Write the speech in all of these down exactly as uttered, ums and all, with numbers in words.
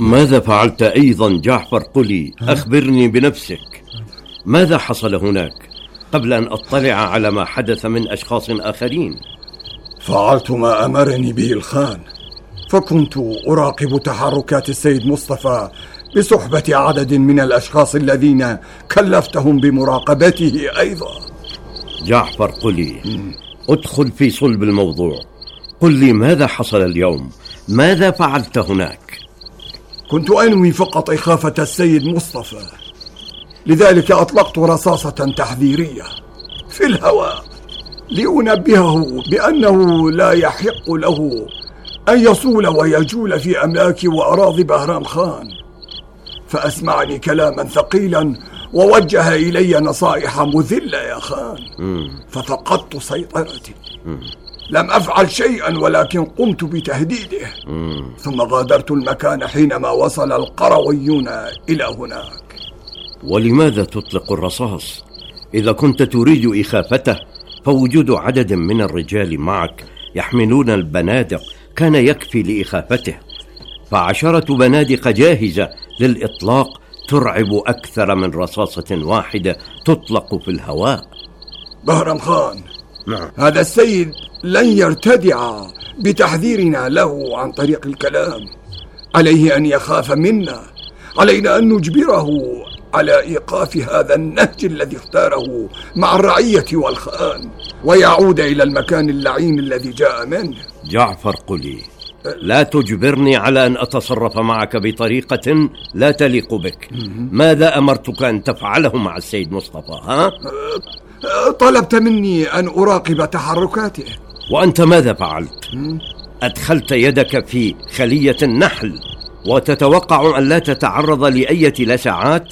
ماذا فعلت أيضا جعفر؟ قلي، أخبرني بنفسك، ماذا حصل هناك قبل أن أطلع على ما حدث من أشخاص آخرين؟ فعلت ما أمرني به الخان، فكنت أراقب تحركات السيد مصطفى بصحبة عدد من الأشخاص الذين كلفتهم بمراقبته أيضا. جعفر قلي، ادخل في صلب الموضوع، قل لي ماذا حصل اليوم، ماذا فعلت هناك؟ كنت أنوي فقط إخافة السيد مصطفى، لذلك أطلقت رصاصة تحذيرية في الهواء لأنبهه بأنه لا يحق له أن يصول ويجول في أملاك وأراضي بهرام خان، فأسمعني كلاما ثقيلا ووجه إلي نصائح مذلة يا خان، ففقدت سيطرتي. لم أفعل شيئا ولكن قمت بتهديده، ثم غادرت المكان حينما وصل القرويون إلى هناك. ولماذا تطلق الرصاص؟ إذا كنت تريد إخافته فوجود عدد من الرجال معك يحملون البنادق كان يكفي لإخافته، فعشرة بنادق جاهزة للإطلاق ترعب أكثر من رصاصة واحدة تطلق في الهواء. بهرام خان، نعم. هذا السيد لن يرتدع بتحذيرنا له عن طريق الكلام، عليه أن يخاف منا، علينا أن نجبره على إيقاف هذا النهج الذي اختاره مع الرعية والخان، ويعود إلى المكان اللعين الذي جاء منه. جعفر قلي، لا تجبرني على أن أتصرف معك بطريقة لا تليق بك. ماذا أمرتك أن تفعله مع السيد مصطفى؟ ها؟ طلبت مني أن أراقب تحركاته. وأنت ماذا فعلت؟ أدخلت يدك في خلية النحل وتتوقع أن لا تتعرض لأية لسعات؟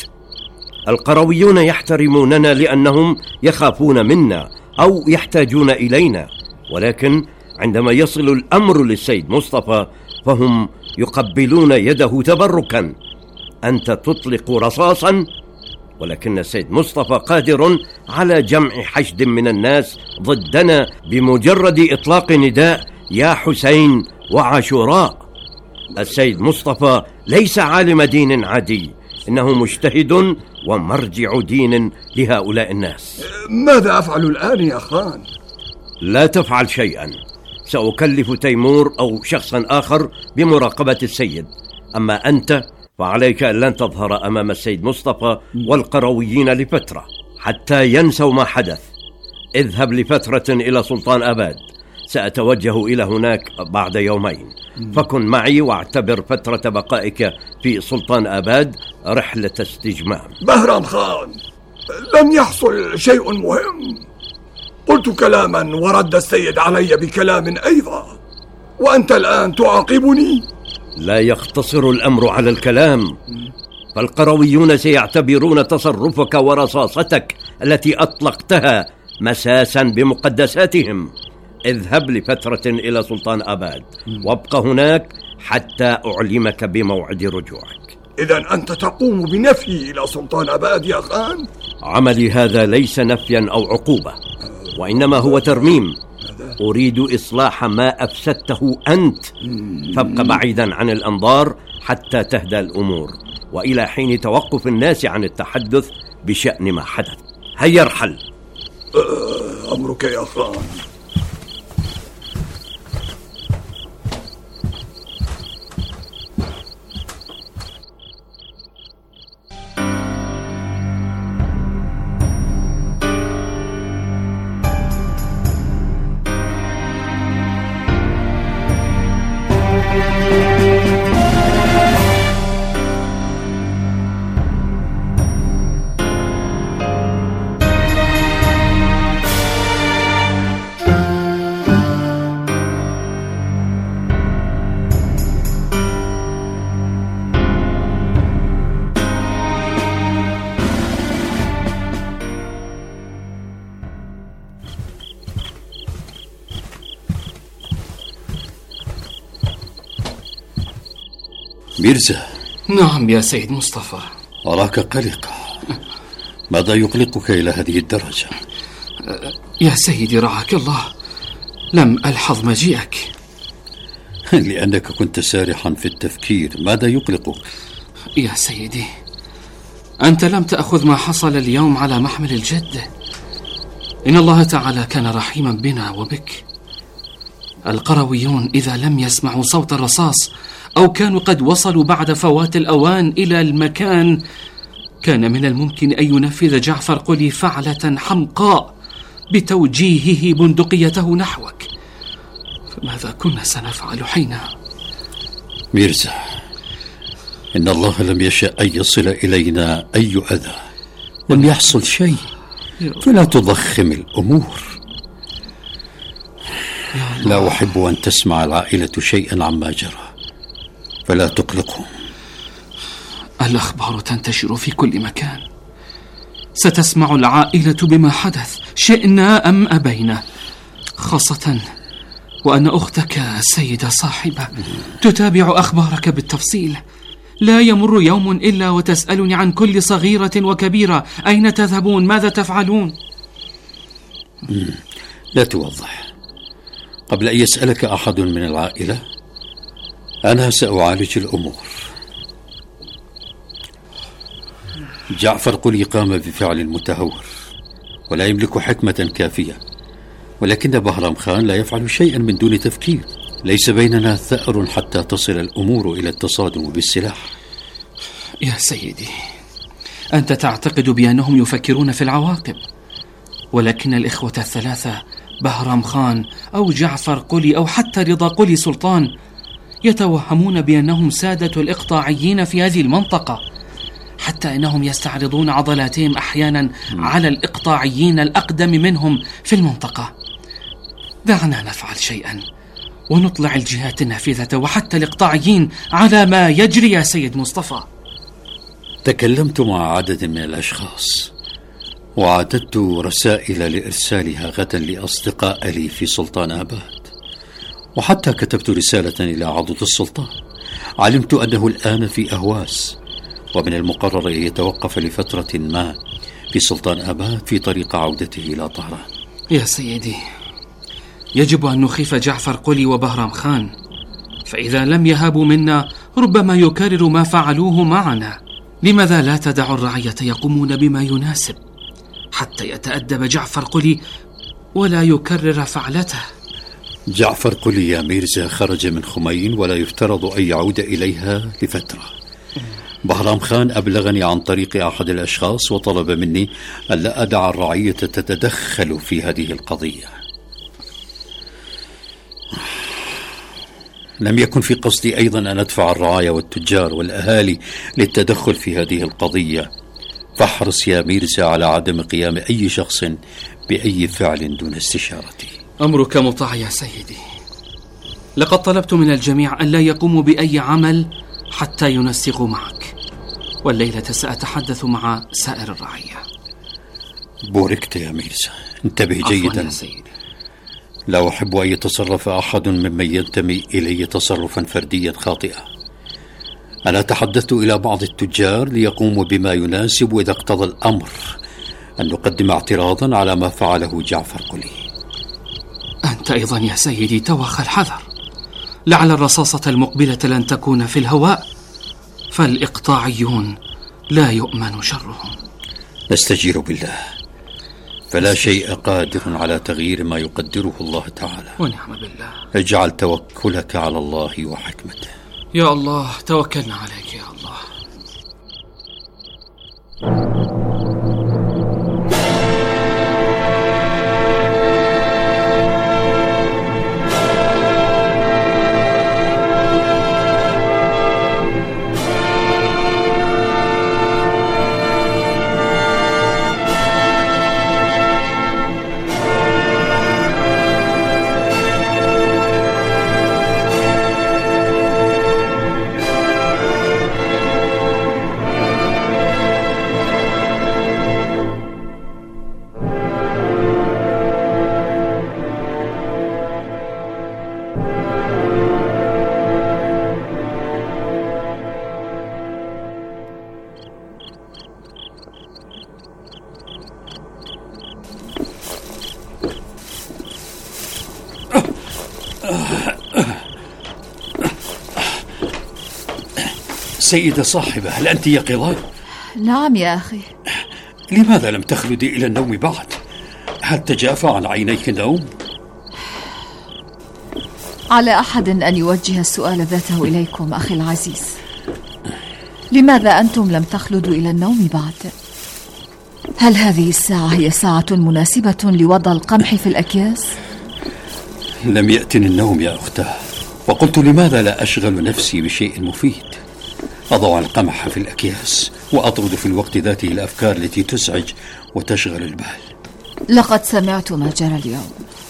القرويون يحترموننا لأنهم يخافون منا أو يحتاجون إلينا، ولكن عندما يصل الأمر للسيد مصطفى فهم يقبلون يده تبركا. أنت تطلق رصاصا، ولكن السيد مصطفى قادر على جمع حشد من الناس ضدنا بمجرد إطلاق نداء يا حسين وعاشوراء. السيد مصطفى ليس عالم دين عادي، إنه مجتهد ومرجع دين لهؤلاء الناس. ماذا أفعل الآن يا خان؟ لا تفعل شيئا، سأكلف تيمور أو شخصا آخر بمراقبة السيد، أما أنت فعليك أن لن تظهر أمام السيد مصطفى والقرويين لفترة حتى ينسوا ما حدث. اذهب لفترة إلى سلطان آباد، سأتوجه إلى هناك بعد يومين، فكن معي واعتبر فترة بقائك في سلطان آباد رحلة استجمام. بهرام خان، لم يحصل شيء مهم، قلت كلاما ورد السيد علي بكلام أيضا، وأنت الآن تعاقبني؟ لا يختصر الأمر على الكلام، فالقرويون سيعتبرون تصرفك ورصاصتك التي أطلقتها مساسا بمقدساتهم. اذهب لفترة إلى سلطان آباد وابق هناك حتى أعلمك بموعد رجوعك. إذن أنت تقوم بنفي إلى سلطان آباد يا خان؟ عملي هذا ليس نفيا أو عقوبة، وإنما هو ترميم. أريد إصلاح ما أفسدته أنت، فابق بعيدا عن الأنظار حتى تهدى الأمور، وإلى حين توقف الناس عن التحدث بشأن ما حدث. هيا ارحل. أمرك يا خان. ميرزا. نعم يا سيد مصطفى. أراك قلقا، ماذا يقلقك إلى هذه الدرجة؟ يا سيدي رعاك الله، لم ألحظ مجيئك. لأنك كنت سارحا في التفكير. ماذا يقلقك؟ يا سيدي، أنت لم تأخذ ما حصل اليوم على محمل الجد. إن الله تعالى كان رحيما بنا وبك. القرويون إذا لم يسمعوا صوت الرصاص أو كانوا قد وصلوا بعد فوات الأوان إلى المكان، كان من الممكن أن ينفذ جعفر قلي فعلة حمقاء بتوجيهه بندقيته نحوك. فماذا كنا سنفعل حينها؟ ميرزا، إن الله لم يشأ أن يصل إلينا أي أذى. لم يحصل شيء، فلا تضخم الأمور. لا أحب أن تسمع العائلة شيئا عما جرى، فلا تقلقهم. الأخبار تنتشر في كل مكان. ستسمع العائلة بما حدث، شئنا أم أبينا، خاصة وأن أختك السيدة صاحبة تتابع أخبارك بالتفصيل. لا يمر يوم إلا وتسألني عن كل صغيرة وكبيرة. أين تذهبون؟ ماذا تفعلون؟ لا توضح. قبل أن يسألك أحد من العائلة أنا سأعالج الأمور. جعفر قلي قام بفعل متهور ولا يملك حكمة كافية، ولكن بهرام خان لا يفعل شيئا من دون تفكير. ليس بيننا ثأر حتى تصل الأمور إلى التصادم بالسلاح. يا سيدي، أنت تعتقد بأنهم يفكرون في العواقب، ولكن الإخوة الثلاثة بهرام خان أو جعفر قلي أو حتى رضا قلي سلطان يتوهمون بأنهم سادة الإقطاعيين في هذه المنطقة، حتى إنهم يستعرضون عضلاتهم أحيانا على الإقطاعيين الأقدم منهم في المنطقة. دعنا نفعل شيئا ونطلع الجهات النافذة وحتى الإقطاعيين على ما يجري يا سيد مصطفى. تكلمت مع عدد من الأشخاص وعددت رسائل لإرسالها غدا لأصدقاء لي في سلطان آباد، وحتى كتبت رسالة إلى عضد السلطان. علمت أنه الآن في أهواز، ومن المقرر أن يتوقف لفترة ما في سلطان آباد في طريق عودته إلى طهران. يا سيدي، يجب أن نخيف جعفر قلي وبهرام خان، فإذا لم يهابوا منا ربما يكرروا ما فعلوه معنا. لماذا لا تدع الرعية يقومون بما يناسب حتى يتأدب جعفر قلي ولا يكرر فعلته؟ جعفر قلي يا ميرزا خرج من خمين ولا يفترض أن يعود إليها لفترة. بهرام خان أبلغني عن طريق أحد الأشخاص وطلب مني أن لا أدع الرعية تتدخل في هذه القضية. لم يكن في قصدي أيضا أن أدفع الرعاية والتجار والأهالي للتدخل في هذه القضية، فاحرص يا ميرزا على عدم قيام أي شخص بأي فعل دون استشارتي. أمرك مطاع يا سيدي. لقد طلبت من الجميع أن لا يقوموا بأي عمل حتى ينسقوا معك، والليلة سأتحدث مع سائر الرعية. بوركت يا ميرزا، انتبه جيدا. يا سيدي. لا أحب أن يتصرف أحد ممن ينتمي إلي تصرفا فرديا خاطئا. أنا تحدثت إلى بعض التجار ليقوموا بما يناسب، وإذا اقتضى الأمر أن نقدم اعتراضا على ما فعله جعفر قلي. أنت أيضا يا سيدي توخى الحذر، لعل الرصاصة المقبلة لن تكون في الهواء، فالإقطاعيون لا يؤمن شرهم. نستجير بالله، فلا شيء قادر على تغيير ما يقدره الله تعالى. ونعم بالله. اجعل توكلك على الله وحكمته. يا الله، توكلنا عليك يا الله. سيدة صاحبة، هل أنت يقظة؟ نعم يا أخي. لماذا لم تخلدي إلى النوم بعد؟ هل تجافى عن عينيك النوم؟ على أحد أن يوجه السؤال ذاته إليكم أخي العزيز. لماذا أنتم لم تخلدوا إلى النوم بعد؟ هل هذه الساعة هي ساعة مناسبة لوضع القمح في الأكياس؟ لم يأتني النوم يا أختاه، وقلت لماذا لا أشغل نفسي بشيء مفيد؟ أضع القمح في الأكياس وأطرد في الوقت ذاته الأفكار التي تزعج وتشغل البال. لقد سمعت ما جرى اليوم.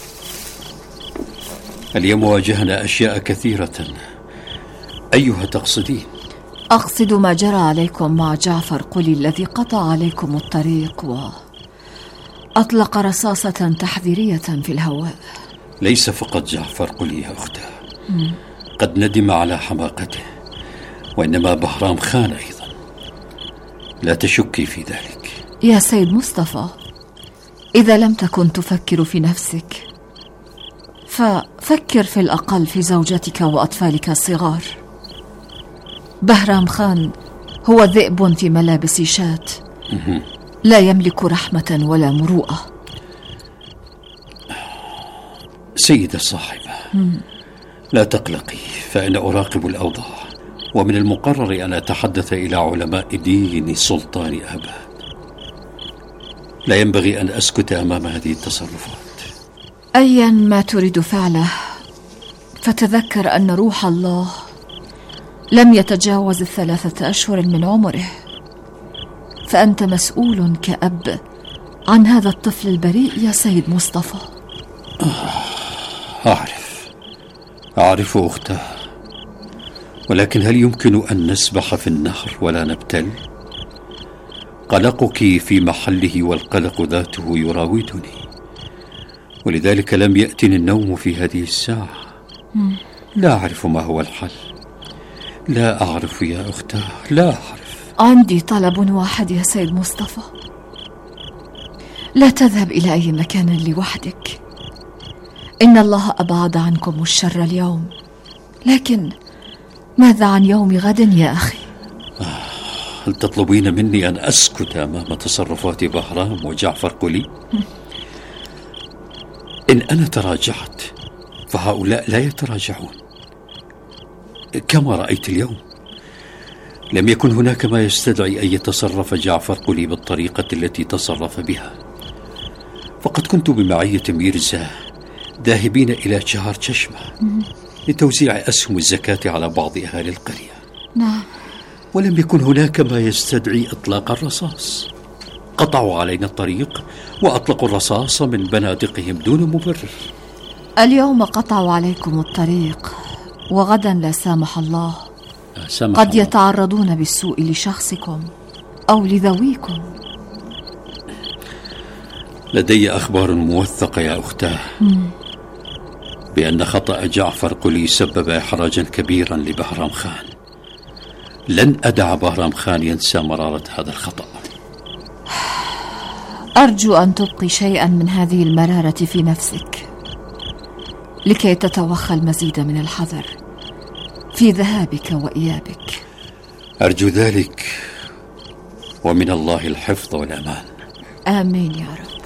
اليوم واجهنا أشياء كثيرة. أيها تقصدين؟ أقصد ما جرى عليكم مع جعفر قلي الذي قطع عليكم الطريق وأطلق رصاصة تحذيرية في الهواء. ليس فقط جعفر قلي يا أختاه، قد ندم على حماقته، وإنما بهرام خان أيضا، لا تشكي في ذلك. يا سيد مصطفى، إذا لم تكن تفكر في نفسك ففكر في الأقل في زوجتك وأطفالك الصغار. بهرام خان هو ذئب في ملابس شاة، لا يملك رحمة ولا مروءة. سيدة الصاحبة، لا تقلقي، فأنا أراقب الأوضاع، ومن المقرر أن أتحدث إلى علماء دين سلطان آباد. لا ينبغي أن أسكت أمام هذه التصرفات. أيا ما تريد فعله، فتذكر أن روح الله لم يتجاوز الثلاثة أشهر من عمره، فأنت مسؤول كأب عن هذا الطفل البريء يا سيد مصطفى. أعرف أعرف أختاه، ولكن هل يمكن أن نسبح في النهر ولا نبتل؟ قلقك في محله والقلق ذاته يراودني، ولذلك لم يأتني النوم في هذه الساعة. لا أعرف ما هو الحل، لا أعرف يا أختاه، لا أعرف. عندي طلب واحد يا سيد مصطفى، لا تذهب إلى أي مكان لوحدك. إن الله أبعد عنكم الشر اليوم، لكن ماذا عن يوم غد يا أخي؟ هل تطلبين مني أن أسكت أمام تصرفات بهرام وجعفر قلي؟ إن أنا تراجعت فهؤلاء لا يتراجعون. كما رأيت اليوم، لم يكن هناك ما يستدعي أن يتصرف جعفر قلي بالطريقة التي تصرف بها. فقد كنت بمعية ميرزا ذاهبين إلى شهر چشمة لتوزيع أسهم الزكاة على بعض أهالي القرية. نعم. ولم يكن هناك ما يستدعي إطلاق الرصاص. قطعوا علينا الطريق وأطلقوا الرصاص من بنادقهم دون مبرر. اليوم قطعوا عليكم الطريق، وغدا لا سامح الله سامح قد الله. يتعرضون بالسوء لشخصكم أو لذويكم. لدي أخبار موثقة يا أختاه بأن خطأ جعفر قلي سبب إحراجا كبيرا لبهرام خان. لن أدع بهرام خان ينسى مرارة هذا الخطأ. أرجو أن تبقي شيئا من هذه المرارة في نفسك لكي تتوخى المزيد من الحذر في ذهابك وإيابك. أرجو ذلك، ومن الله الحفظ والأمان. آمين يا رب.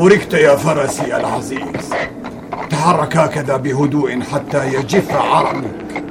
بوركت يا فرسي العزيز. تحرك هكذا بهدوء حتى يجف عرقك.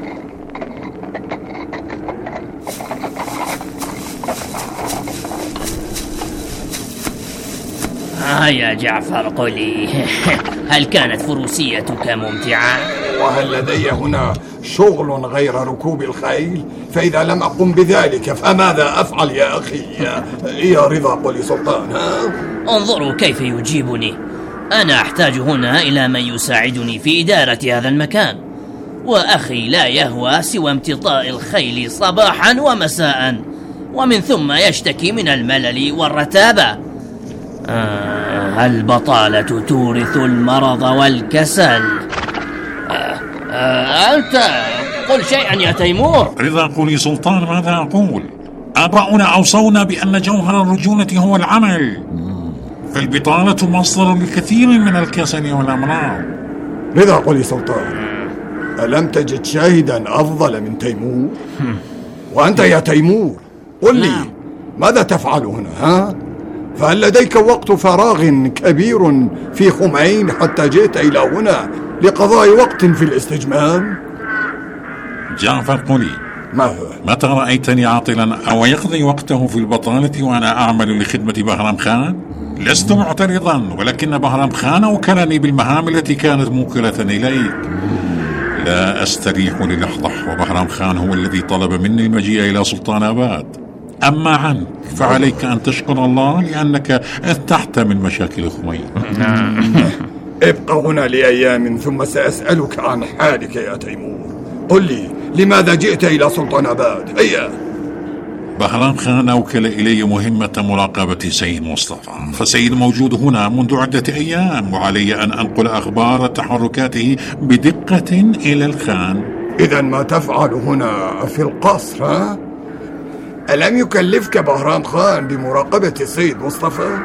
آه يا جعفر قل لي، هل كانت فروسيتك ممتعة؟ وهل لدي هنا شغل غير ركوب الخيل؟ فإذا لم أقم بذلك فماذا أفعل يا أخي يا, يا رضا قولي سلطان؟ ها؟ انظروا كيف يجيبني. أنا أحتاج هنا إلى من يساعدني في إدارة هذا المكان، وأخي لا يهوى سوى امتطاء الخيل صباحا ومساء، ومن ثم يشتكي من الملل والرتابة. آه البطالة تورث المرض والكسل. آه آه أنت قل شيئا يا تيمور. رضا قولي سلطان، ماذا أقول؟ آباؤنا أوصونا بأن جوهر الرجولة هو العمل، فالبطالة مصدر لكثير من الكسل والأمراض. رضا قولي سلطان، ألم تجد شاهدا أفضل من تيمور؟ وأنت يا تيمور قل لي ماذا تفعل هنا؟ ها؟ فهل لديك وقت فراغ كبير في خمين حتى جئت إلى هنا لقضاء وقت في الاستجمام؟ جعفر قولي، متى رأيتني عاطلا أو يقضي وقته في البطالة وأنا أعمل لخدمة بهرام خان؟ لست معترضا، ولكن بهرام خان وكلني بالمهام التي كانت موكلة إليك. لا أستريح للحظة، وبهرام خان هو الذي طلب مني المجيء إلى سلطان آباد. أما عنك فعليك أن تشكر الله لأنك ارتحت من مشاكل خمين. ابقى هنا لأيام ثم سأسألك عن حالك يا تيمور. قل لي لماذا جئت إلى سلطان آباد؟ هيا. بهرام خان أوكل إلي مهمة مراقبة سيد مصطفى، فسيد موجود هنا منذ عدة أيام، وعلي أن أنقل أخبار تحركاته بدقة إلى الخان. إذن ما تفعل هنا في القصر؟ ها؟ ألم يكلفك بهرام خان بمراقبة السيد مصطفى؟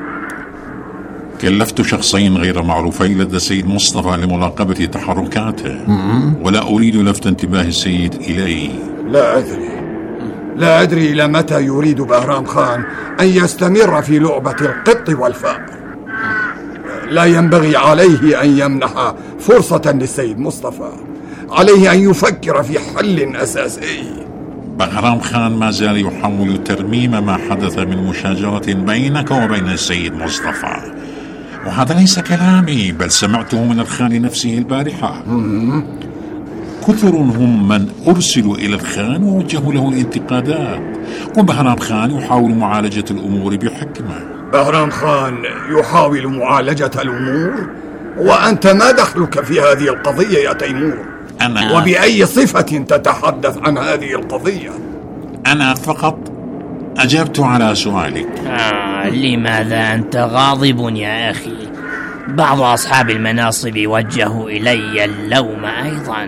كلفت شخصين غير معروفين لدى السيد مصطفى لمراقبة تحركاته، ولا أريد لفت انتباه السيد إلي. لا أدري لا أدري إلى متى يريد بهرام خان أن يستمر في لعبة القط والفأر. لا ينبغي عليه أن يمنح فرصة للسيد مصطفى، عليه أن يفكر في حل أساسي. بهرام خان ما زال يحاول ترميم ما حدث من مشاجرة بينك وبين السيد مصطفى، وهذا ليس كلامي بل سمعته من الخان نفسه البارحة. كثر هم من أرسلوا إلى الخان ووجهوا له الانتقادات، وبهرام خان يحاول معالجة الأمور بحكمة. بهرام خان يحاول معالجة الأمور؟ وأنت ما دخلك في هذه القضية يا تيمور؟ أنا وبأي صفة تتحدث عن هذه القضية؟ أنا فقط أجبت على سؤالك. آه لماذا أنت غاضب يا أخي؟ بعض أصحاب المناصب وجهوا إلي اللوم أيضا.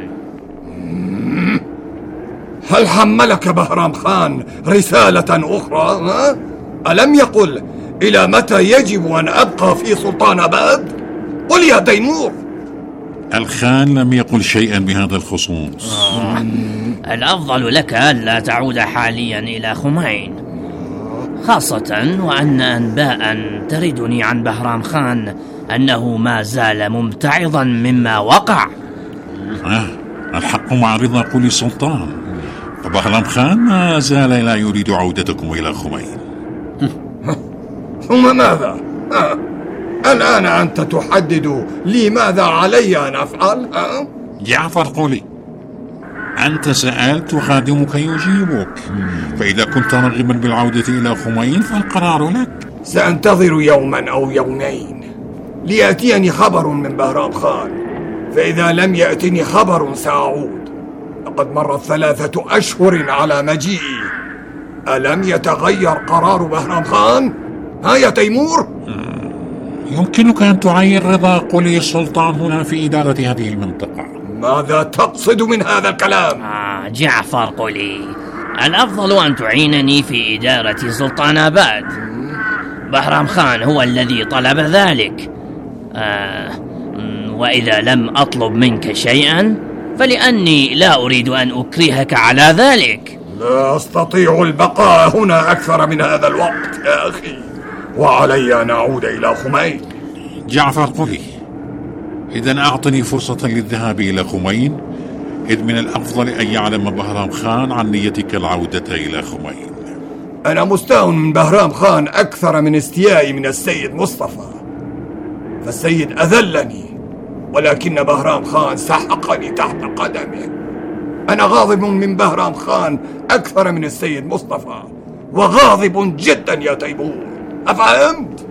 هل حملك بهرام خان رسالة أخرى؟ ها؟ ألم يقل إلى متى يجب أن أبقى في سلطان آباد؟ قل يا تيمور. الخان لم يقل شيئا بهذا الخصوص. آه. الأفضل لك ألا تعود حاليا إلى خمين، خاصة وأن أنباء تردني عن بهرام خان أنه ما زال ممتعضا مما وقع. آه. الحق مع رضا قولي سلطان، فبهرام خان ما زال لا يريد عودتكم إلى خمين. ثم ماذا؟ ها؟ الآن أنت تحدد لي ماذا علي أن أفعل؟ ها؟ جعفر قولي، أنت سألت وخادمك يجيبك، فإذا كنت راغبا بالعودة إلى خمين فالقرار لك. سأنتظر يوما أو يومين ليأتيني خبر من بهرام خان، فإذا لم يأتني خبر سأعود. لقد مرت ثلاثة أشهر على مجيئي، ألم يتغير قرار بهرام خان؟ ها يا تيمور؟ يمكنك أن تعين رضا قولي السلطان هنا في إدارة هذه المنطقة. ماذا تقصد من هذا الكلام؟ آه جعفر قولي، الأفضل أن تعينني في إدارة سلطان آباد. بهرام خان هو الذي طلب ذلك، آه وإذا لم أطلب منك شيئا فلأني لا أريد أن أكرهك على ذلك. لا أستطيع البقاء هنا أكثر من هذا الوقت يا أخي، وعلي أن أعود إلى خمين. جعفر قلي، إذن أعطني فرصة للذهاب إلى خمين، إذ من الأفضل أن يعلم بهرام خان عن نيتك العودة إلى خمين. أنا مستاء من بهرام خان أكثر من استيائي من السيد مصطفى، فالسيد أذلني، ولكن بهرام خان سحقني تحت قدمه. أنا غاضب من بهرام خان أكثر من السيد مصطفى، وغاضب جدا يا تيمور، أفهمت؟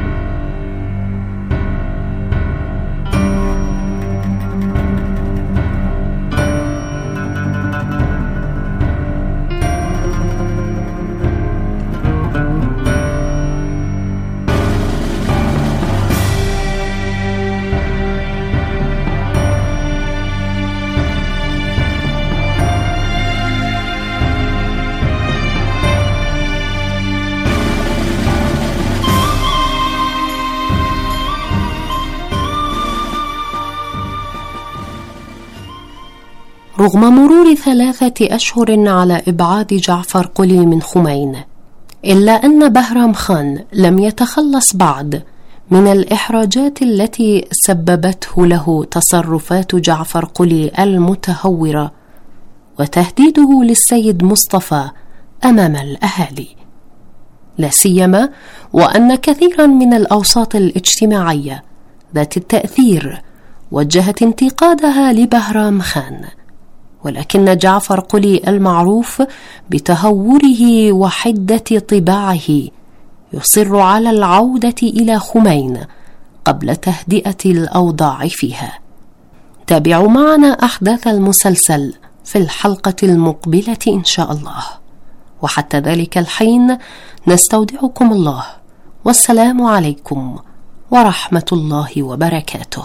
رغم مرور ثلاثة أشهر على إبعاد جعفر قلي من خمين، إلا أن بهرام خان لم يتخلص بعد من الإحراجات التي سببته له تصرفات جعفر قلي المتهورة وتهديده للسيد مصطفى أمام الأهالي، لا سيما وأن كثيرا من الأوساط الاجتماعية ذات التأثير وجهت انتقادها لبهرام خان. ولكن جعفر قلي المعروف بتهوره وحدة طباعه يصر على العودة إلى خمين قبل تهدئة الأوضاع فيها. تابعوا معنا أحداث المسلسل في الحلقة المقبلة إن شاء الله، وحتى ذلك الحين نستودعكم الله، والسلام عليكم ورحمة الله وبركاته.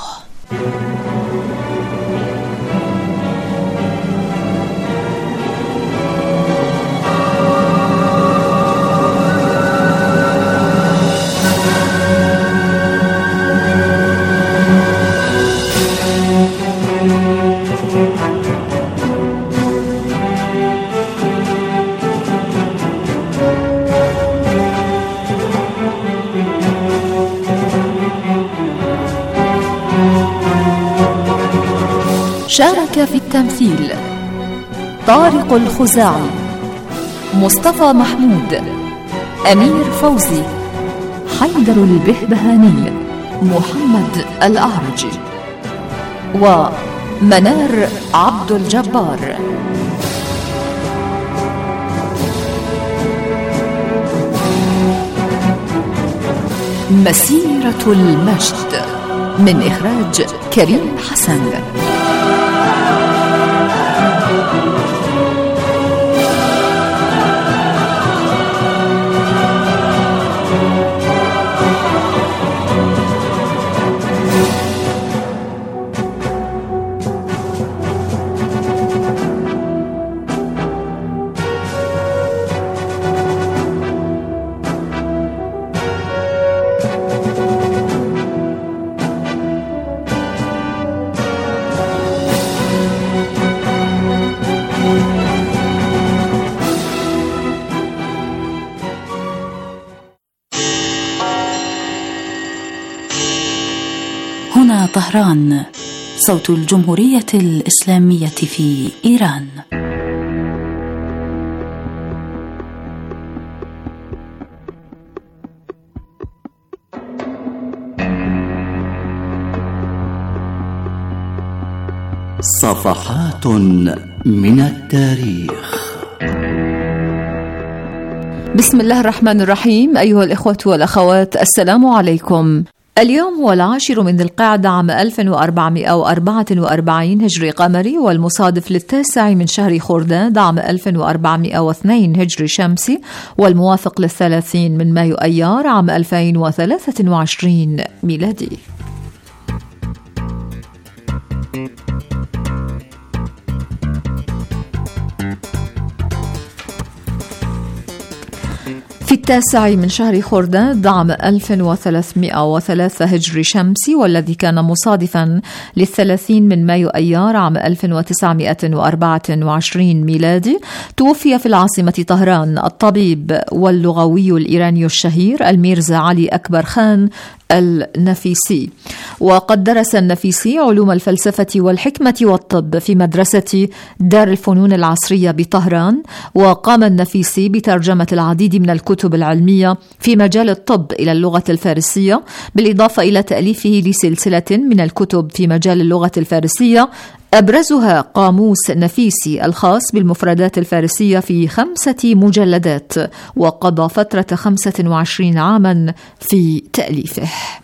شارك في التمثيل طارق الخزاعي، مصطفى محمود، أمير فوزي، حيدر البهبهاني، محمد الأعرج، ومنار عبد الجبار. مسيرة المجد من إخراج كريم حسن. هنا طهران، صوت الجمهورية الإسلامية في إيران. صفحات من التاريخ. بسم الله الرحمن الرحيم. أيها الإخوة والأخوات، السلام عليكم. اليوم هو العاشر من ذي القعدة عام ألف وأربعمائة وأربعة وأربعين هجري قمري، والمصادف للتاسع من شهر خرداد عام ألف وأربعمائة واثنين هجري شمسي، والموافق للثلاثين من مايو أيار عام ألفين وثلاثة وعشرين ميلادي. في التاسع من شهر خرداد عام ألف وثلاثمائة وثلاثة هجري شمسي، والذي كان مصادفا للثلاثين من مايو أيار عام ألف وتسعمائة وأربعة وعشرين ميلادي، توفي في العاصمة طهران الطبيب واللغوي الإيراني الشهير الميرزا علي أكبر خان النفيسي. وقد درس النفيسي علوم الفلسفة والحكمة والطب في مدرسة دار الفنون العصرية بطهران. وقام النفيسي بترجمة العديد من الكتب العلمية في مجال الطب إلى اللغة الفارسية، بالإضافة إلى تأليفه لسلسلة من الكتب في مجال اللغة الفارسية، أبرزها قاموس نفيسي الخاص بالمفردات الفارسية في خمسة مجلدات، وقضى فترة خمسة وعشرين عاما في تأليفه.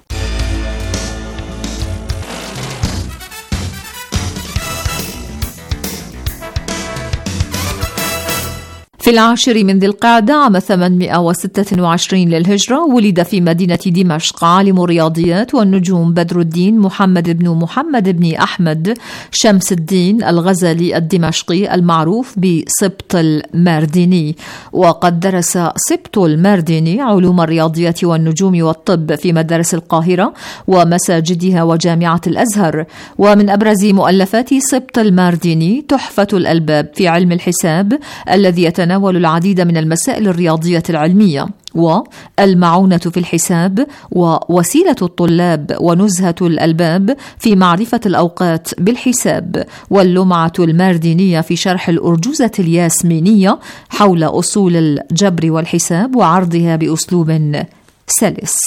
في العاشر من ذي القعدة عام ثمانمائة وستة وعشرين للهجرة ولد في مدينة دمشق عالم الرياضيات والنجوم بدر الدين محمد بن محمد بن أحمد شمس الدين الغزالي الدمشقي المعروف بسبط المارديني. وقد درس سبط المارديني علوم الرياضيات والنجوم والطب في مدارس القاهرة ومساجدها وجامعة الأزهر. ومن أبرز مؤلفات سبط المارديني تحفة الألباب في علم الحساب الذي يتناول العديد من المسائل الرياضية العلمية، والمعونة في الحساب، ووسيلة الطلاب، ونزهة الألباب في معرفة الأوقات بالحساب، واللمعة الماردينية في شرح الأرجوزة الياسمينية حول أصول الجبر والحساب وعرضها بأسلوب سلس.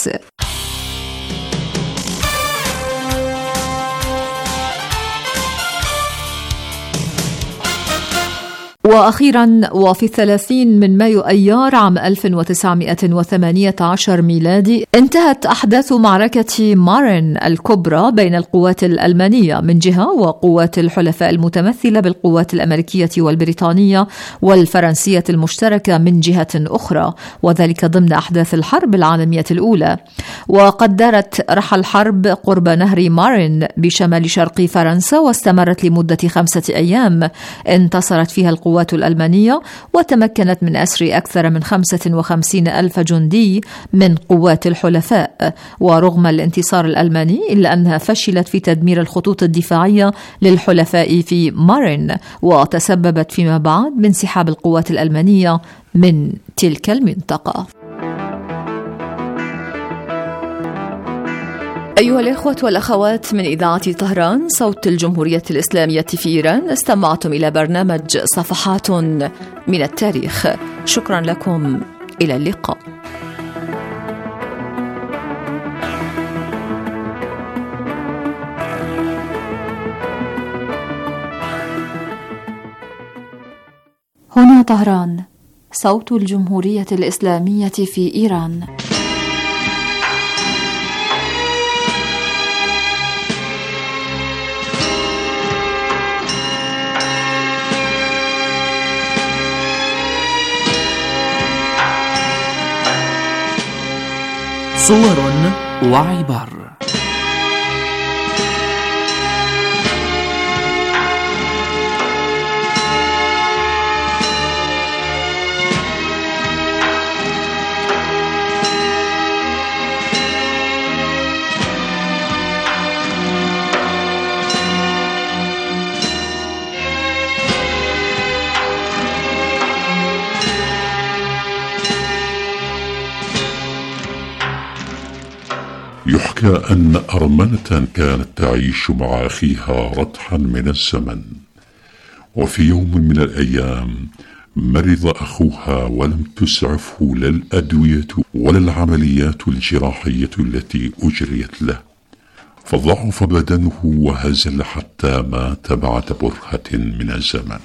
وأخيرا وفي الثلاثين من مايو أيار عام ألف وتسعمائة وثمانية عشر ميلادي انتهت أحداث معركة مارين الكبرى بين القوات الألمانية من جهة وقوات الحلفاء المتمثلة بالقوات الأمريكية والبريطانية والفرنسية المشتركة من جهة أخرى، وذلك ضمن أحداث الحرب العالمية الأولى. وقد دارت رحى الحرب قرب نهر مارين بشمال شرق فرنسا واستمرت لمدة خمسة أيام، انتصرت فيها القوات الألمانية وتمكنت من أسر أكثر من خمسة وخمسين ألف جندي من قوات الحلفاء. ورغم الانتصار الألماني إلا أنها فشلت في تدمير الخطوط الدفاعية للحلفاء في مارين، وتسببت فيما بعد بانسحاب القوات الألمانية من تلك المنطقة. أيها الإخوة والأخوات من إذاعة طهران صوت الجمهورية الإسلامية في إيران، استمعتم إلى برنامج صفحات من التاريخ. شكرا لكم، إلى اللقاء. هنا طهران صوت الجمهورية الإسلامية في إيران. صور وعبر. يحكى أن أرملة كانت تعيش مع أخيها رتحا من الزمن، وفي يوم من الأيام مرض أخوها ولم تسعفه لا الأدوية ولا العمليات الجراحية التي أجريت له، فضعف بدنه وهزل حتى مات بعد برهة من الزمن.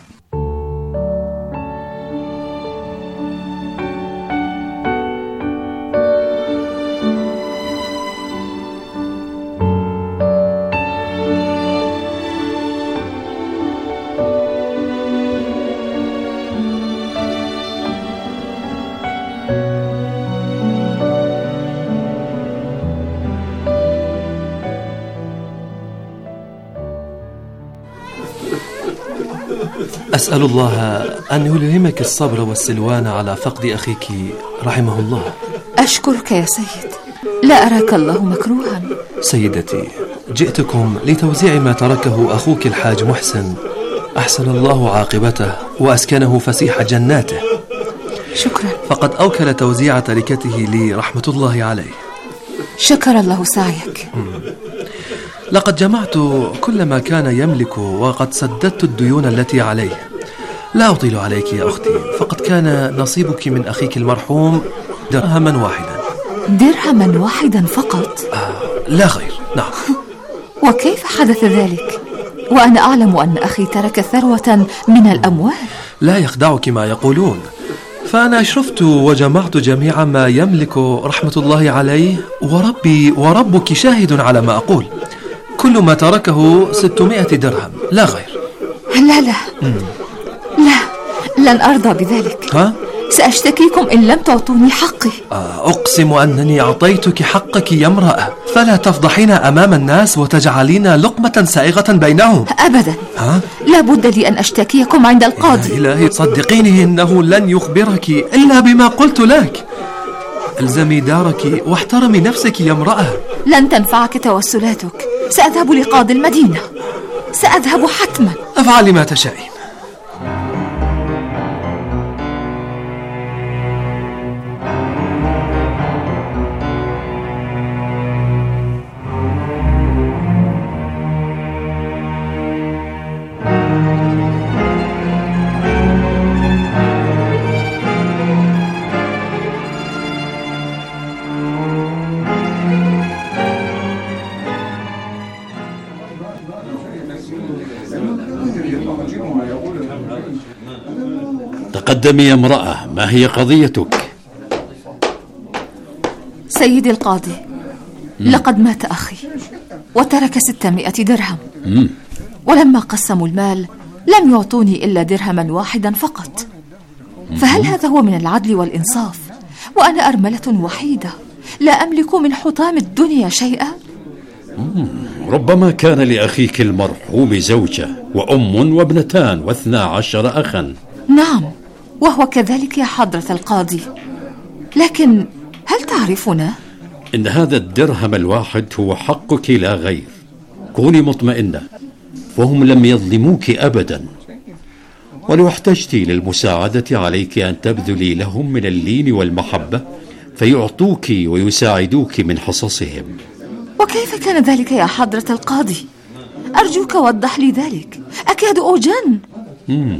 أسأل الله أن يلهمك الصبر والسلوان على فقد أخيك رحمه الله. أشكرك يا سيد، لا أراك الله مكروها. سيدتي، جئتكم لتوزيع ما تركه أخوك الحاج محسن، أحسن الله عاقبته وأسكنه فسيح جناته. شكرا. فقد أوكل توزيع تركته لي رحمة الله عليه. شكر الله سعيك. لقد جمعت كل ما كان يملك وقد سددت الديون التي عليه. لا أطيل عليك يا أختي، فقد كان نصيبك من أخيك المرحوم درهما واحدا. درهما واحدا فقط؟ آه لا غير، نعم. وكيف حدث ذلك وأنا أعلم أن أخي ترك ثروة من الأموال؟ لا يخدعك ما يقولون، فأنا أشرفت وجمعت جميع ما يملك رحمة الله عليه، وربي وربك شاهد على ما أقول. كل ما تركه ستمائة درهم لا غير. لا لا مم. لا لن أرضى بذلك. ها؟ سأشتكيكم إن لم تعطوني حقي. أقسم أنني أعطيتك حقك يا امرأة، فلا تفضحين أمام الناس وتجعلين لقمة سائغة بينهم. أبدا. ها؟ لا بد لي أن أشتكيكم عند القاضي. يا إلهي صدقيني إنه لن يخبرك إلا بما قلت لك. الزمي دارك واحترمي نفسك يا امرأة. لن تنفعك توسلاتك. سأذهب لقاضي المدينة، سأذهب حتما. أفعلي ما تشائين. تقدمي يا امرأة، ما هي قضيتك؟ سيدي القاضي، مم. لقد مات أخي وترك ستمائة درهم، مم. ولما قسموا المال لم يعطوني إلا درهما واحدا فقط. فهل هذا هو من العدل والإنصاف وأنا أرملة وحيدة لا أملك من حطام الدنيا شيئا؟ مم. ربما كان لأخيك المرحوم زوجة وأم وابنتان واثنى عشر أخا. نعم، وهو كذلك يا حضرة القاضي، لكن هل تعرفنا؟ إن هذا الدرهم الواحد هو حقك لا غير. كوني مطمئنة، فهم لم يظلموك أبدا، ولو احتجت للمساعدة عليك أن تبذلي لهم من اللين والمحبة فيعطوك ويساعدوك من حصصهم. وكيف كان ذلك يا حضرة القاضي؟ أرجوك وضح لي ذلك، أكاد أجن. مم.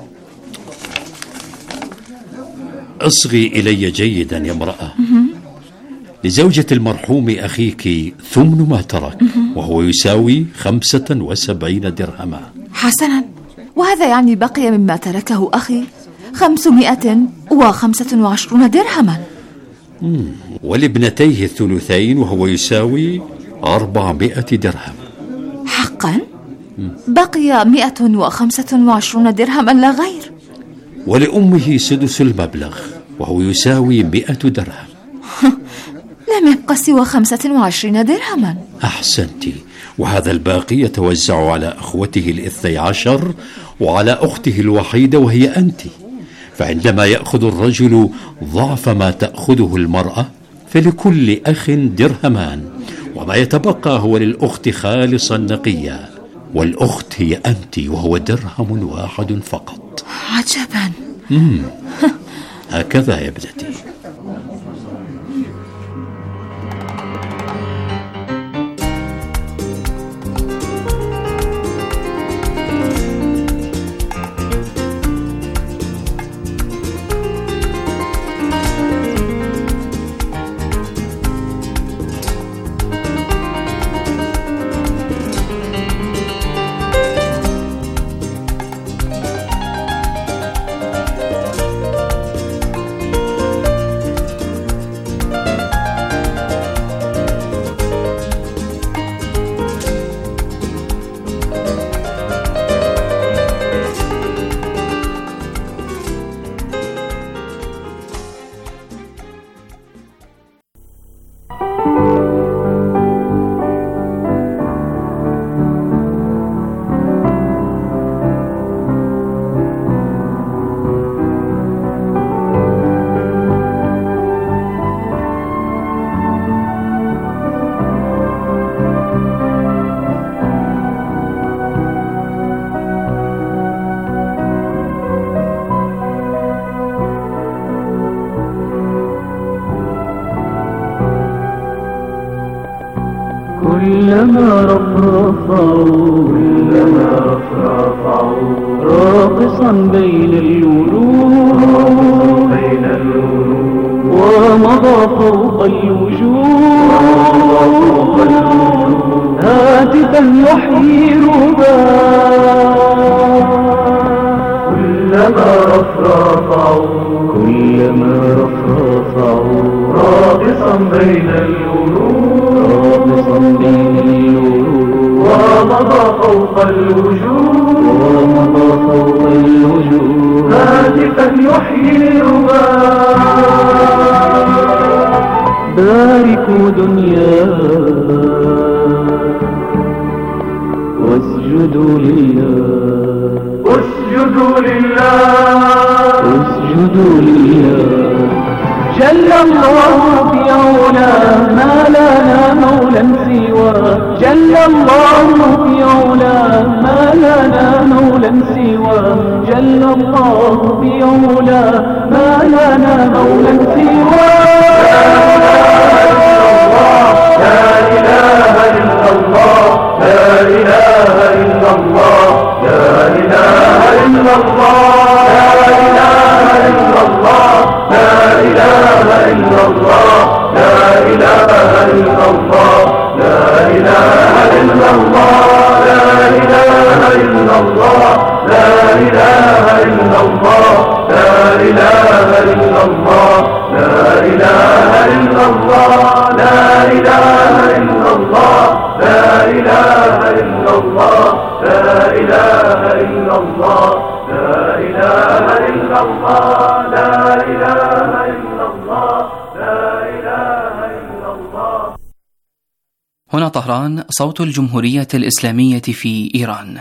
اصغي إلي جيدا يا امرأة. لزوجة المرحوم أخيك ثمن ما ترك، وهو يساوي خمسة وسبعين درهما. حسنا، وهذا يعني بقي مما تركه أخي خمسمائة وخمسة وعشرون درهما. مم. ولابنتيه الثلثين وهو يساوي أربعمائة درهم. حقا؟ مم. بقي مائة وخمسة وعشرون درهما لا غير. ولأمه سدس المبلغ وهو يساوي مئة درهم. لم يبق سوى خمسة وعشرين درهما. أحسنت، وهذا الباقي يتوزع على أخوته الاثني عشر وعلى أخته الوحيدة وهي أنت. فعندما يأخذ الرجل ضعف ما تأخذه المرأة فلكل أخ درهمان، وما يتبقى هو للأخت خالصا نقيا، والأخت هي أنت وهو درهم واحد فقط. عجبا. مم. هكذا يا ابنتي. رفرفوا كلما رفرفوا راقصا بين الورود بين الورود ومضى فوق الوجود هاتفا يحيي رباط كلما رفرفوا كلما رفرفوا راقصا بين الورود راقصا بين الورود ومضى فوق الوجود ومضى فوق الوجود هاتفا يحيي رباط باركوا دنيا واسجدوا لله اسجدوا لله اسجدوا لله جل الله في علاه ما لنا مولا سواه جل الله في علاه ما لنا مولا سواه جل الله في علاه ما لنا مولا سواه لا إله إلا الله لا إله إلا الله لا إله إلا الله لا إله إلا الله لا إله إلا الله لا إله إلا الله لا إله إلا الله لا إله إلا الله لا إله إلا الله لا إله إلا الله لا إله إلا الله لا إله إلا الله لا إله إلا الله لا إله إلا الله لا إله إلا الله لا إله إلا الله. هنا طهران، صوت الجمهورية الإسلامية في إيران.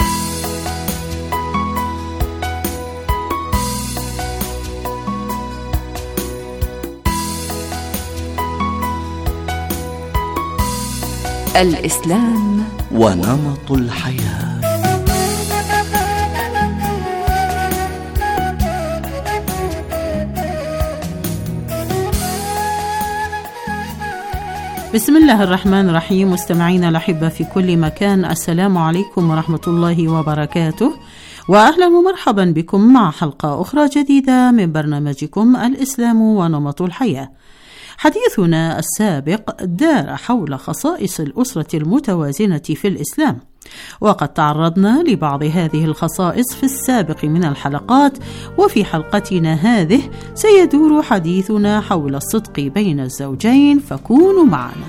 الإسلام ونمط الحياة. بسم الله الرحمن الرحيم. مستمعينا الأحبة في كل مكان، السلام عليكم ورحمة الله وبركاته، وأهلا ومرحبا بكم مع حلقة أخرى جديدة من برنامجكم الإسلام ونمط الحياة. حديثنا السابق دار حول خصائص الأسرة المتوازنة في الإسلام، وقد تعرضنا لبعض هذه الخصائص في السابق من الحلقات، وفي حلقتنا هذه سيدور حديثنا حول الصدق بين الزوجين، فكونوا معنا.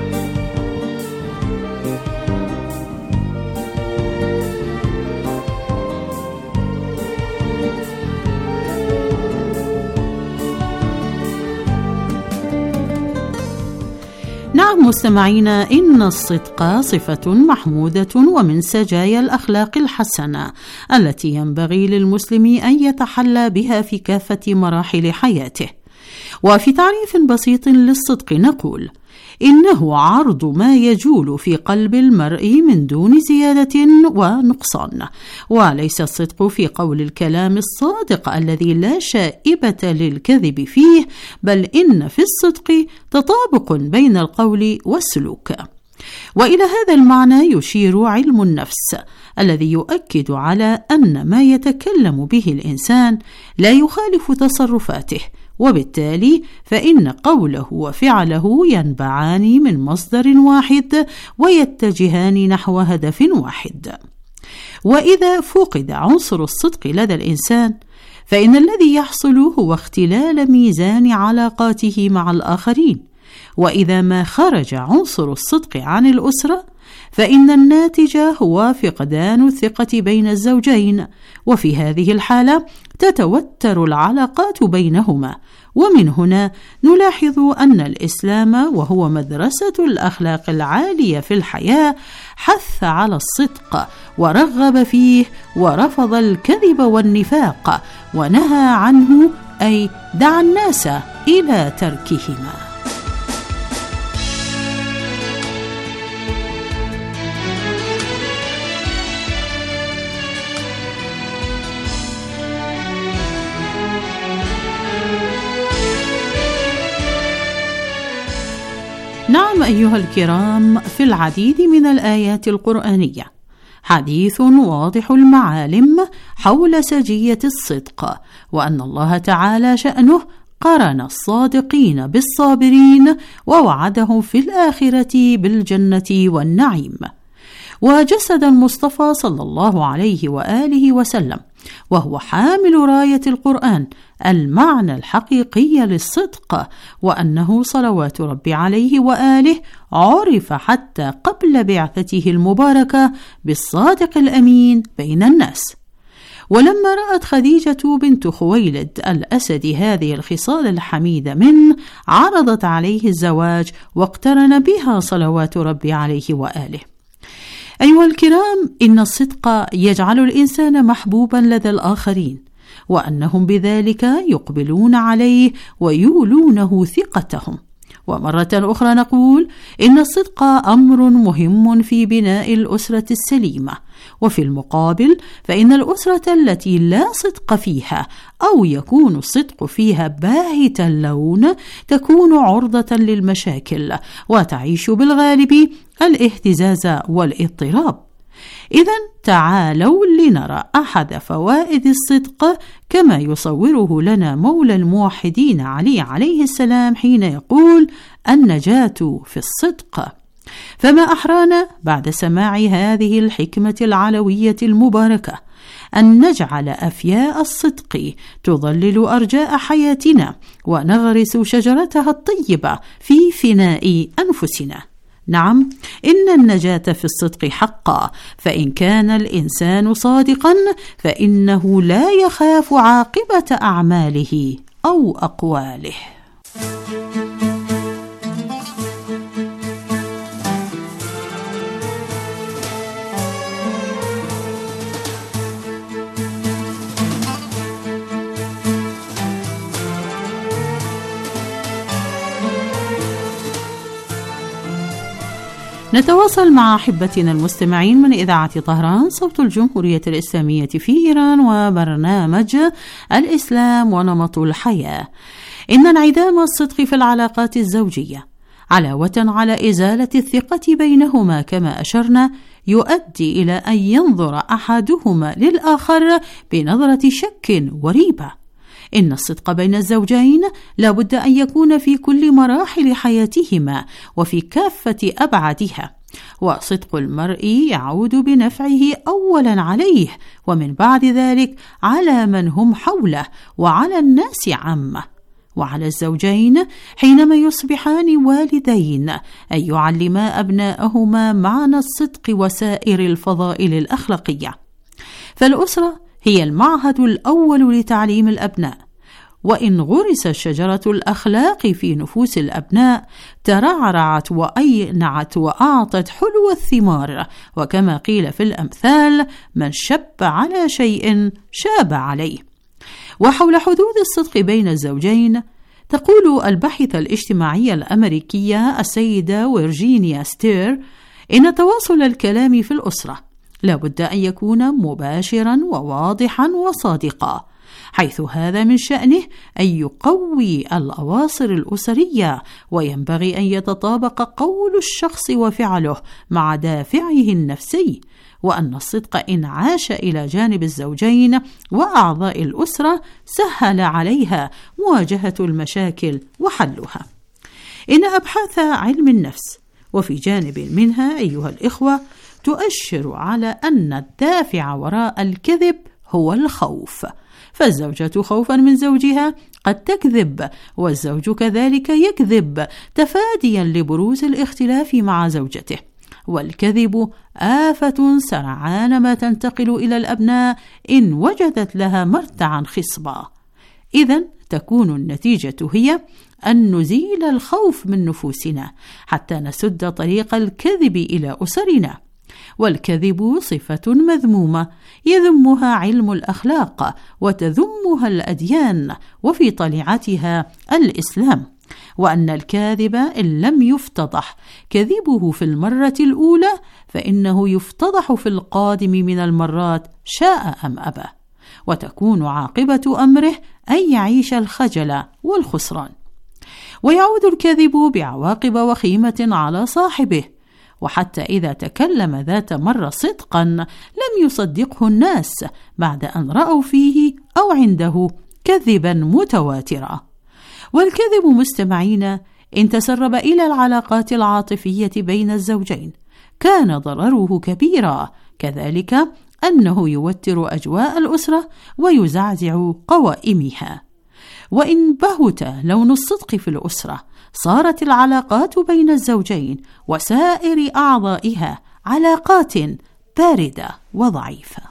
نعم مستمعينا، إن الصدق صفة محمودة ومن سجايا الأخلاق الحسنة التي ينبغي للمسلم أن يتحلى بها في كافة مراحل حياته. وفي تعريف بسيط للصدق نقول: إنه عرض ما يجول في قلب المرء من دون زيادة ونقصان، وليس الصدق في قول الكلام الصادق الذي لا شائبة للكذب فيه، بل إن في الصدق تطابق بين القول والسلوك. وإلى هذا المعنى يشير علم النفس الذي يؤكد على أن ما يتكلم به الإنسان لا يخالف تصرفاته، وبالتالي فإن قوله وفعله ينبعان من مصدر واحد ويتجهان نحو هدف واحد. وإذا فقد عنصر الصدق لدى الإنسان، فإن الذي يحصل هو اختلال ميزان علاقاته مع الآخرين. وإذا ما خرج عنصر الصدق عن الأسرة، فإن الناتج هو فقدان الثقة بين الزوجين، وفي هذه الحالة تتوتر العلاقات بينهما. ومن هنا نلاحظ أن الإسلام، وهو مدرسة الأخلاق العالية في الحياة، حث على الصدق ورغب فيه ورفض الكذب والنفاق، ونهى عنه، أي دعا الناس إلى تركهما. نعم أيها الكرام في العديد من الآيات القرآنية حديث واضح المعالم حول سجية الصدق، وأن الله تعالى شأنه قرن الصادقين بالصابرين ووعدهم في الآخرة بالجنة والنعيم. وجسد المصطفى صلى الله عليه وآله وسلم وهو حامل راية القرآن المعنى الحقيقي للصدق، وأنه صلوات ربي عليه وآله عرف حتى قبل بعثته المباركة بالصادق الأمين بين الناس. ولما رأت خديجة بنت خويلد الأسد هذه الخصال الحميدة منه عرضت عليه الزواج واقترن بها صلوات ربي عليه وآله. أيها الكرام، إن الصدق يجعل الإنسان محبوبا لدى الآخرين، وأنهم بذلك يقبلون عليه ويولونه ثقتهم. ومرة أخرى نقول إن الصدق أمر مهم في بناء الأسرة السليمة، وفي المقابل فإن الأسرة التي لا صدق فيها أو يكون الصدق فيها باهت اللون تكون عرضة للمشاكل وتعيش بالغالب الاهتزاز والاضطراب. إذن تعالوا لنرى أحد فوائد الصدق كما يصوره لنا مولى الموحدين علي عليه السلام حين يقول النجاة في الصدق. فما أحرانا بعد سماع هذه الحكمة العلوية المباركة أن نجعل أفياء الصدق تظلل أرجاء حياتنا ونغرس شجرتها الطيبة في فناء أنفسنا. نعم، إن النجاة في الصدق حقا، فإن كان الإنسان صادقا فإنه لا يخاف عاقبة أعماله أو أقواله. نتواصل مع أحبتنا المستمعين من إذاعة طهران صوت الجمهورية الإسلامية في إيران وبرنامج الإسلام ونمط الحياة. إن انعدام الصدق في العلاقات الزوجية علاوة على إزالة الثقة بينهما كما أشرنا يؤدي إلى أن ينظر أحدهما للآخر بنظرة شك وريبة. إن الصدق بين الزوجين لابد أن يكون في كل مراحل حياتهما وفي كافة أبعادها، وصدق المرء يعود بنفعه أولا عليه ومن بعد ذلك على من هم حوله وعلى الناس عامة. وعلى الزوجين حينما يصبحان والدين أن يعلما أبناءهما معنى الصدق وسائر الفضائل الأخلاقية. فالأسرة هي المعهد الأول لتعليم الأبناء، وإن غرست شجرة الأخلاق في نفوس الأبناء ترعرعت وأينعت وأعطت حلو الثمار، وكما قيل في الأمثال من شب على شيء شاب عليه. وحول حدود الصدق بين الزوجين تقول الباحثة الاجتماعية الأمريكية السيدة فيرجينيا ستير إن تواصل الكلام في الأسرة لابد أن يكون مباشرا وواضحا وصادقا، حيث هذا من شأنه أن يقوي الأواصر الأسرية، وينبغي أن يتطابق قول الشخص وفعله مع دافعه النفسي، وأن الصدق إن عاش إلى جانب الزوجين وأعضاء الأسرة سهل عليها مواجهة المشاكل وحلها. إن أبحاث علم النفس وفي جانب منها أيها الإخوة تؤشر على أن الدافع وراء الكذب هو الخوف، فالزوجة خوفا من زوجها قد تكذب، والزوج كذلك يكذب تفاديا لبروز الاختلاف مع زوجته. والكذب آفة سرعان ما تنتقل إلى الأبناء إن وجدت لها مرتعا خصبا. إذن تكون النتيجة هي أن نزيل الخوف من نفوسنا حتى نسد طريق الكذب إلى أسرنا. والكذب صفة مذمومة يذمها علم الأخلاق وتذمها الأديان وفي طليعتها الإسلام، وأن الكاذب إن لم يفتضح كذبه في المرة الأولى فإنه يفتضح في القادم من المرات شاء أم أبى، وتكون عاقبة أمره أن يعيش الخجل والخسران. ويعود الكذب بعواقب وخيمة على صاحبه، وحتى إذا تكلم ذات مرة صدقا لم يصدقه الناس بعد أن رأوا فيه أو عنده كذبا متواترا. والكذب مستمعين إن تسرب إلى العلاقات العاطفية بين الزوجين كان ضرره كبيرا، كذلك أنه يوتر أجواء الأسرة ويزعزع قوائمها. وإن بهت لون الصدق في الأسرة صارت العلاقات بين الزوجين وسائر أعضائها علاقات باردة وضعيفة.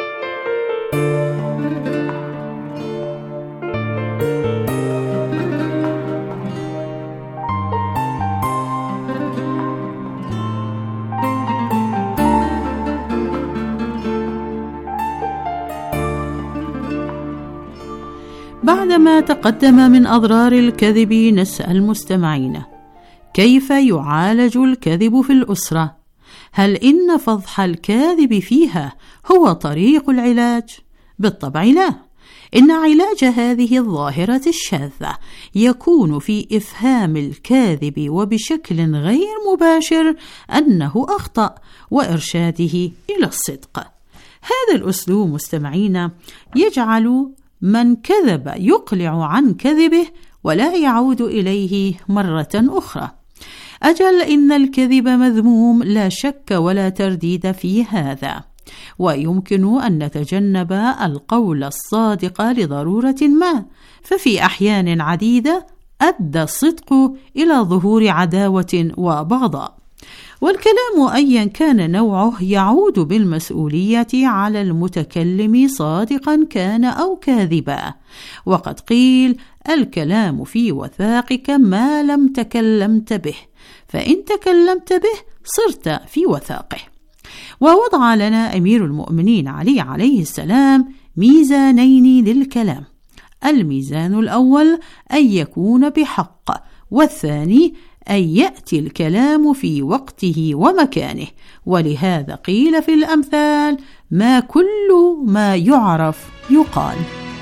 بعدما تقدم من أضرار الكذب نسأل مستمعين: كيف يعالج الكذب في الأسرة؟ هل إن فضح الكاذب فيها هو طريق العلاج؟ بالطبع لا، إن علاج هذه الظاهرة الشاذة يكون في إفهام الكاذب وبشكل غير مباشر أنه أخطأ وإرشاده إلى الصدق. هذا الأسلوب مستمعين يجعل من كذب يقلع عن كذبه ولا يعود إليه مرة أخرى. أجل إن الكذب مذموم لا شك ولا ترديد في هذا، ويمكن أن نتجنب القول الصادق لضرورة ما، ففي أحيان عديدة أدى الصدق إلى ظهور عداوة وبغضاء. والكلام أيا كان نوعه يعود بالمسؤولية على المتكلم صادقا كان أو كاذبا. وقد قيل: الكلام في وثاقك ما لم تكلمت به، فإن تكلمت به صرت في وثاقه. ووضع لنا أمير المؤمنين علي عليه السلام ميزانين للكلام: الميزان الأول أن يكون بحق، والثاني أن يأتي الكلام في وقته ومكانه. ولهذا قيل في الأمثال: ما كل ما يعرف يقال.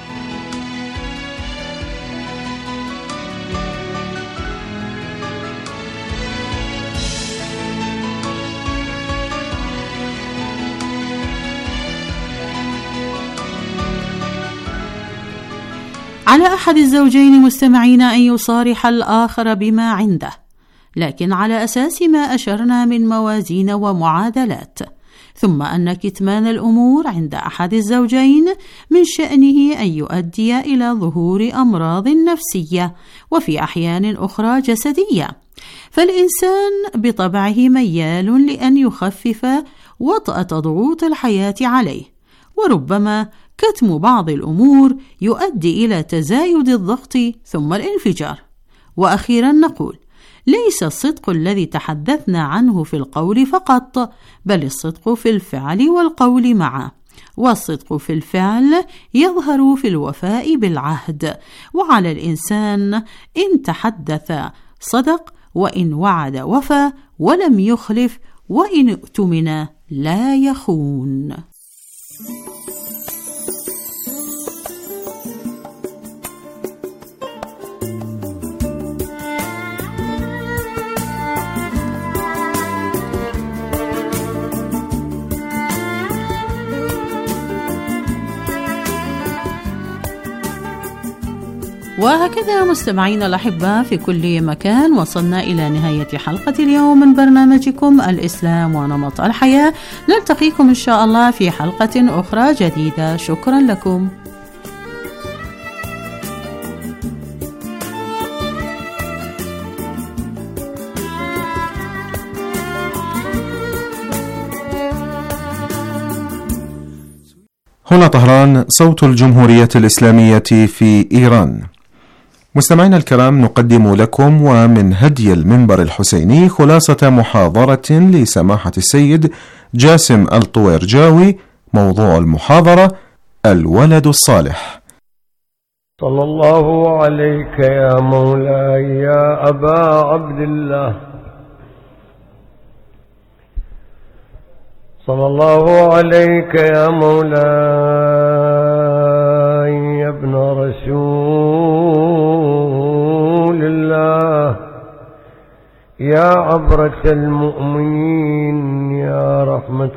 على أحد الزوجين مستمعين أن يصارح الآخر بما عنده، لكن على أساس ما أشرنا من موازين ومعادلات، ثم أن كتمان الأمور عند أحد الزوجين من شأنه أن يؤدي إلى ظهور أمراض نفسية وفي أحيان أخرى جسدية. فالإنسان بطبعه ميال لأن يخفف وطأة ضغوط الحياة عليه، وربما كتم بعض الأمور يؤدي إلى تزايد الضغط ثم الانفجار. وأخيرا نقول: ليس الصدق الذي تحدثنا عنه في القول فقط، بل الصدق في الفعل والقول معا. والصدق في الفعل يظهر في الوفاء بالعهد، وعلى الإنسان إن تحدث صدق، وإن وعد وفى، ولم يخلف، وإن اؤتمن لا يخون. وهكذا مستمعين الأحباء في كل مكان وصلنا إلى نهاية حلقة اليوم من برنامجكم الإسلام ونمط الحياة. نلتقيكم إن شاء الله في حلقة أخرى جديدة. شكرا لكم. هنا طهران، صوت الجمهورية الإسلامية في إيران. مستمعينا الكرام، نقدم لكم ومن هدي المنبر الحسيني خلاصة محاضرة لسماحة السيد جاسم الطويرجاوي. موضوع المحاضرة: الولد الصالح. صلى الله عليك يا مولاي يا أبا عبد الله، صلى الله عليك يا مولاي يا ابن رسول الله. يا عبرة المؤمنين، يا رحمة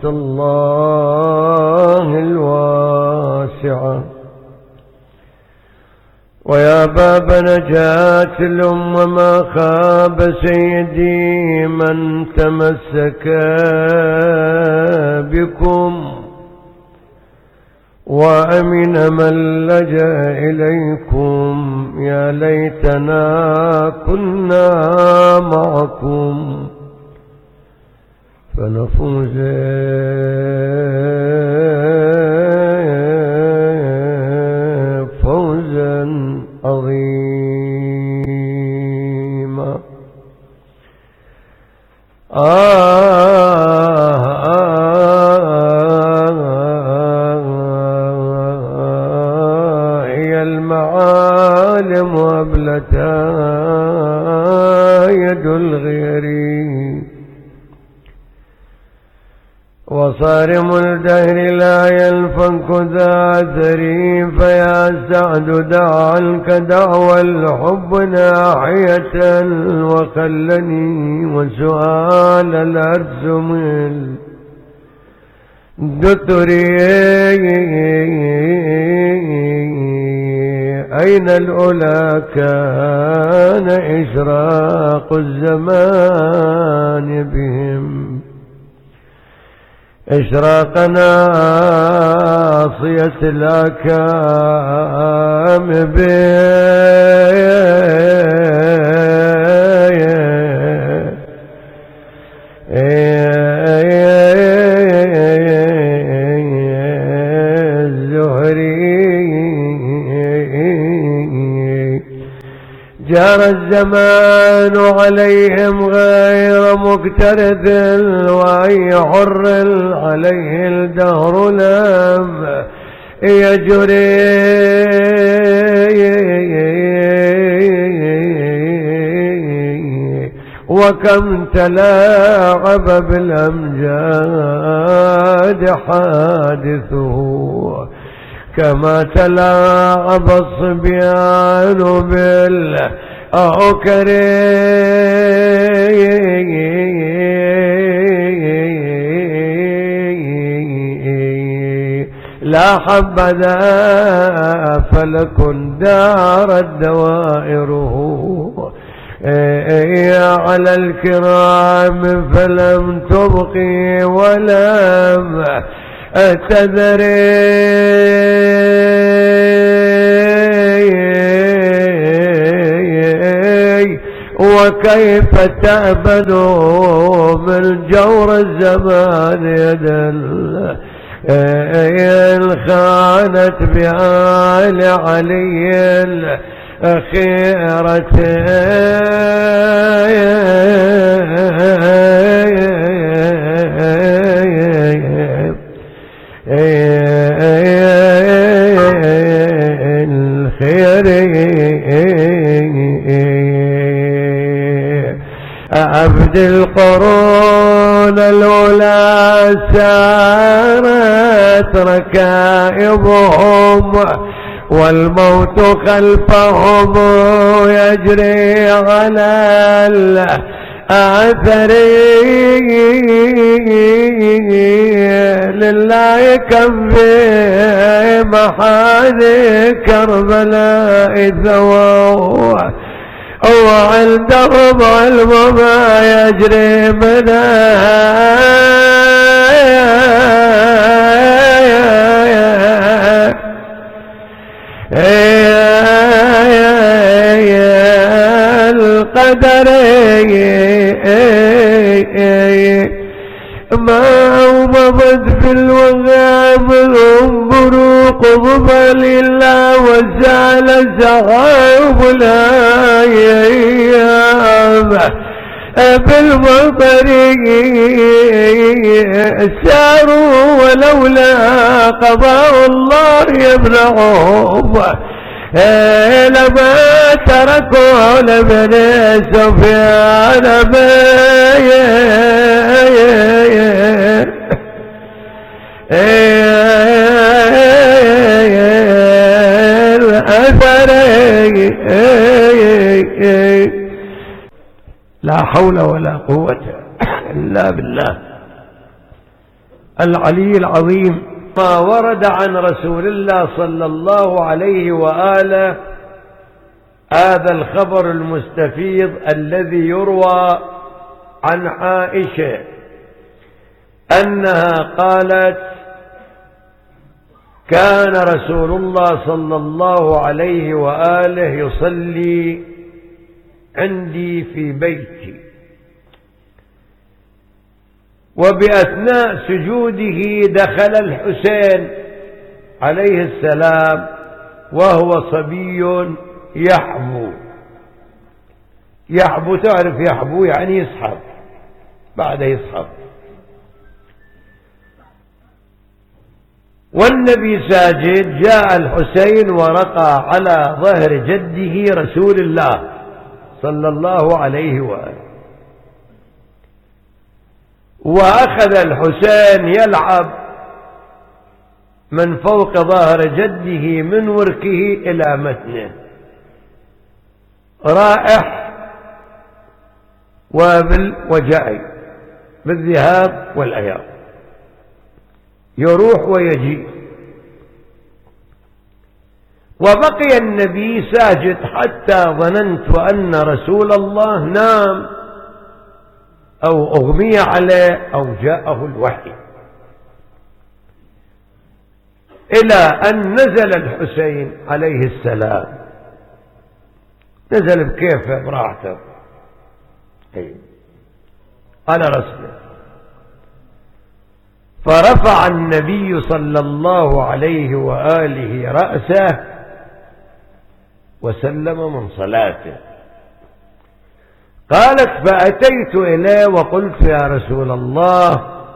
الله الواسعة، ويا باب نجاة الأمة، ما خاب سيدي من تمسك بكم، وأمن من لجأ إليكم. يا ليتنا كنا معكم فنفوز فوزا عظيما. آه آه هي المعالم وابلتا يد الغيري، وصارم الدهر لا يلفك ذا ثري، فيا سعد دع عنك دعوى الحب ناحية، وخلني وسؤال الأرسم الدثري. أين الأولى كان إشراق الزمان بهم، إشراق ناصية الأكام جار الزمان عليهم غير مكترث، وأي حر عليه الدهر لم يجري. وكم تلاعب بالأمجاد حادثه، كما تلاعب الصبيان بالأوكر. لا حبذا فلك دارت دوائره على الكرام، فلم تبقي ولم تذري. وكيف تأبد من جور الزمان يدا خانت بآل علي الخيرة. الخير عبد القرون الأولى سارت ركائبهم، والموت خلفهم يجري على الأثر. لله كم في محاذي كربلاء ثوى، وعندهم علم ما يجري منها. القدر ما أومضت في الوغام الأنبروق ضبل إلا وزال سحاب الأيام بالمطر. ساروا ولولا قضاء الله يمنعهم، لما تركوا لبن سفيان الأثر. لا حول ولا قوة إلا بالله العلي العظيم. ما ورد عن رسول الله صلى الله عليه وآله هذا الخبر المستفيض الذي يروى عن عائشة أنها قالت: كان رسول الله صلى الله عليه وآله يصلي عندي في بيتي، وبأثناء سجوده دخل الحسين عليه السلام وهو صبي يحبو. يحبو تعرف يحبو يعني يسحب، بعد يسحب. والنبي ساجد، جاء الحسين ورقى على ظهر جده رسول الله صلى الله عليه وآله، وأخذ الحسين يلعب من فوق ظهر جده من وركه إلى متنه، رائح وابل وجعي بالذهاب والأياب، يروح ويجي. وبقي النبي ساجد حتى ظننت أن رسول الله نام أو أغمي عليه أو جاءه الوحي، إلى أن نزل الحسين عليه السلام. نزل بكيفه براحته على رسله، فرفع النبي صلى الله عليه وآله رأسه وسلم من صلاته. قالت: فأتيت إليه وقلت: يا رسول الله،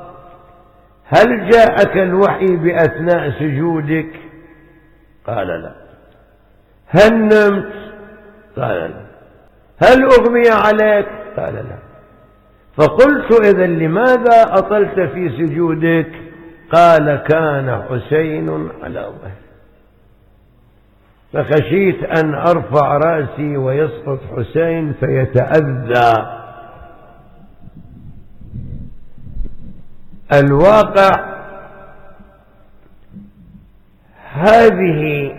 هل جاءك الوحي بأثناء سجودك؟ قال: لا. هل نمت؟ قال: لا. هل أغمي عليك؟ قال: لا. فقلت: إذا لماذا أطلت في سجودك؟ قال: كان حسين على ظهري، فخشيت أن أرفع رأسي ويسقط حسين فيتأذى. الواقع هذه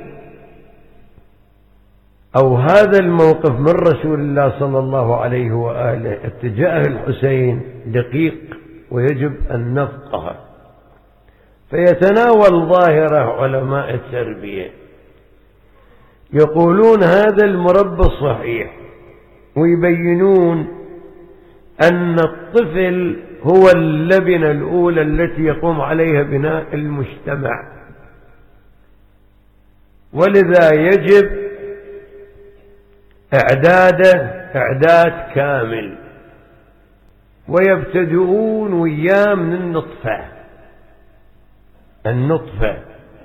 أو هذا الموقف من رسول الله صلى الله عليه وآله اتجاه الحسين دقيق، ويجب أن نفقه. فيتناول ظاهرة علماء التربية، يقولون هذا المربى الصحيح، ويبينون أن الطفل هو اللبنة الأولى التي يقوم عليها بناء المجتمع، ولذا يجب إعداده إعداد كامل، ويبتدئون وياه من النطفة. النطفة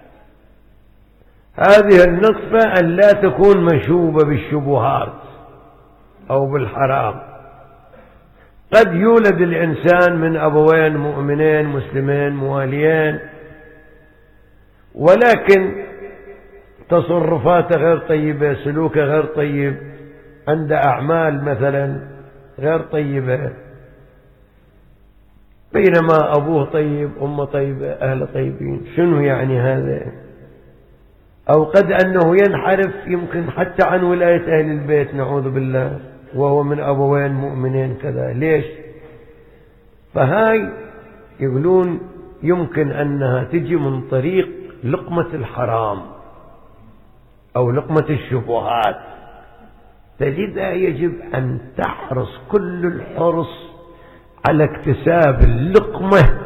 هذه النطفة أن لا تكون مشوبة بالشبهات أو بالحرام. قد يولد الإنسان من أبوين مؤمنين مسلمين مواليين، ولكن تصرفاته غير طيبة، سلوكه غير طيب، عنده أعمال مثلا غير طيبة، بينما أبوه طيب أمه طيبة أهله طيبين. شنو يعني هذا؟ أو قد أنه ينحرف يمكن حتى عن ولاية أهل البيت نعوذ بالله، وهو من أبوين مؤمنين كذا. ليش؟ فهاي يقولون يمكن أنها تجي من طريق لقمة الحرام أو لقمة الشبهات، فلذا يجب أن تحرص كل الحرص على اكتساب اللقمة